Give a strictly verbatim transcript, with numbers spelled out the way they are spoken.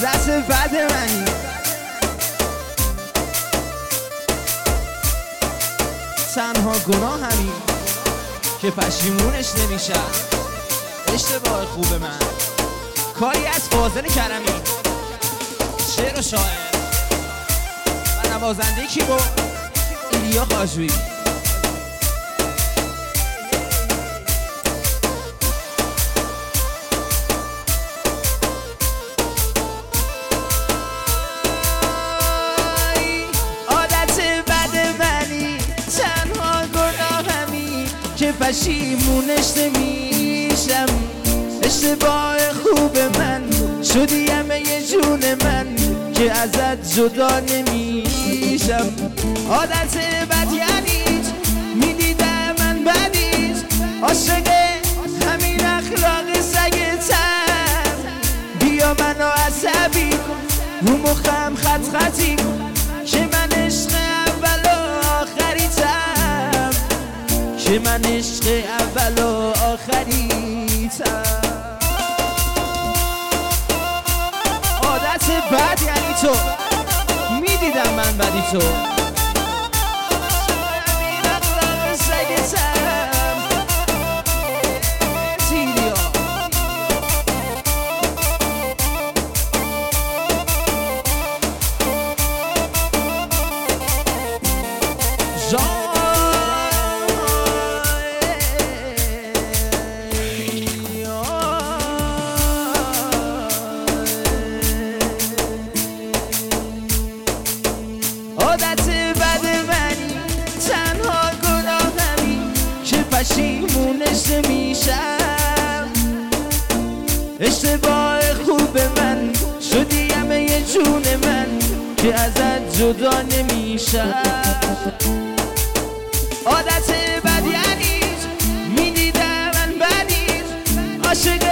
عادت بد منی، تنها گناه همین که پشیمونش نمیشم. اشتباه خوب من کاری از فاضل کرمی، شعر و شاعر و نوازنده کی بود؟ ایلیا خاجویی. پشیمونش نمیشم. اشتباه خوب من شدی همه یه جون من که ازت جدا نمیشم. عادت بد یعنی میدیدم من بدیت، عاشق همین اخلاق سگتم. بیا منو عصبی کن رو مخم خط خطی کن که من عشق اول و آخریتم، که من عشق اول و آخریتم. عادت بد یعنی تو میدیدم من بدی تو، همین اخلاق سگتم. تیلیا جان پشیمونش نمیشم. اشتباه خوب من شدی همه یه جون من که ازت جدا نمیشم. عادت بد یعنی میدیدم من بدیت، عاشق